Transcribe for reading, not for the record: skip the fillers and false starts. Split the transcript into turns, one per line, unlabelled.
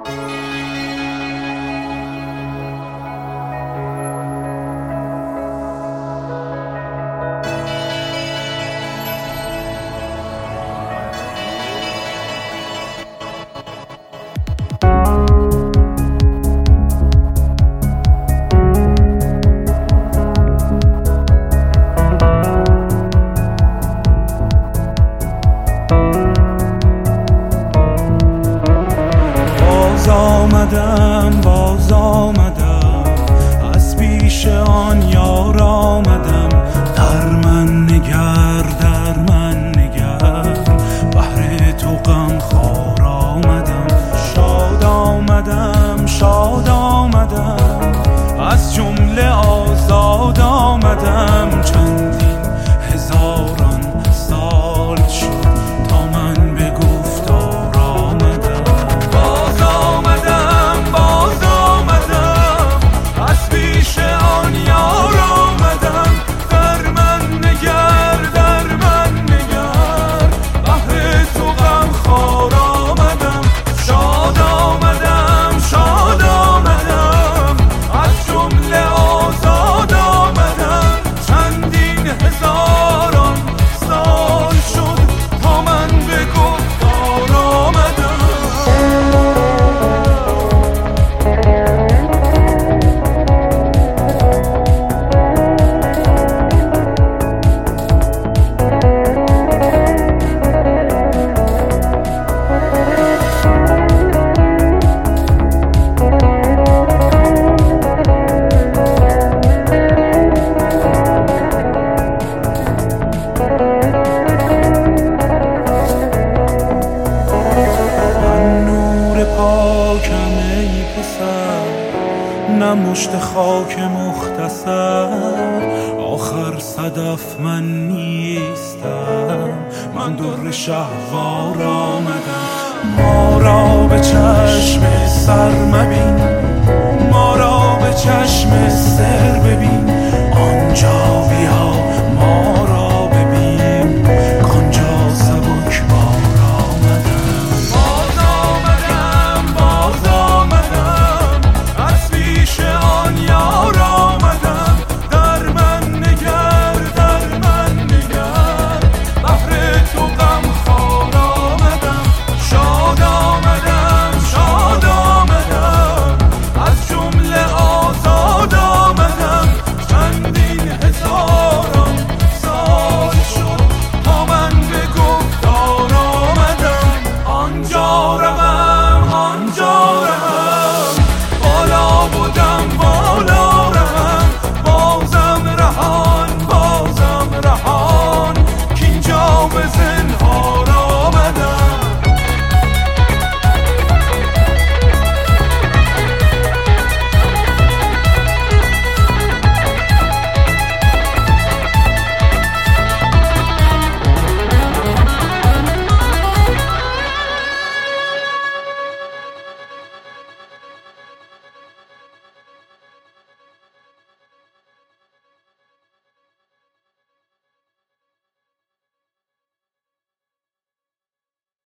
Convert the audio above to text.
باز آمدم از پیش آن یار آمدم. در من نگر در من نگر، بهر تو غم خوار آمدم. شاد آمدم شاد آمدم، از جمله آزاد آمدم. چندین هزاران سال شد تا من به گفتار آمدم. باز آمدم باز آمدم، از پیش آن یار آمدم. در من نگر در من نگر، بهر تو غم خوار آمدم. شاد آمدم شاد آمدم، از جمله آزاد آمدم. چندین هزاران سال شد تا من به گفتار آمدم. پاکم ای پسر، نه مشت خاک مختصر. آخر صدف من نیستم، من در شهوار آمدم. ما را به چشم سر مبین، ما را به چشم سر ببین. آنجا بیا ما را